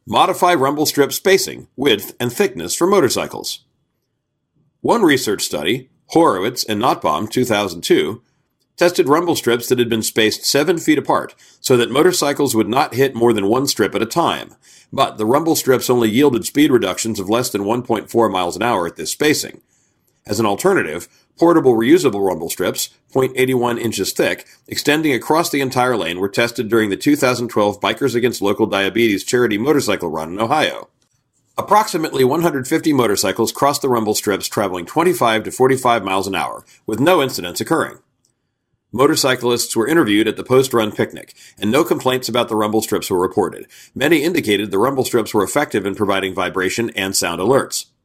Modify rumble strip spacing, width, and thickness for motorcycles. One research study, Horowitz and Nottbaum 2002, tested rumble strips that had been spaced 7 feet apart so that motorcycles would not hit more than one strip at a time, but the rumble strips only yielded speed reductions of less than 1.4 miles an hour at this spacing. As an alternative, portable reusable rumble strips, 0.81 inches thick, extending across the entire lane were tested during the 2012 Bikers Against Local Diabetes charity motorcycle run in Ohio. Approximately 150 motorcycles crossed the rumble strips traveling 25 to 45 miles an hour, with no incidents occurring. Motorcyclists were interviewed at the post-run picnic, and no complaints about the rumble strips were reported. Many indicated the rumble strips were effective in providing vibration and sound alerts.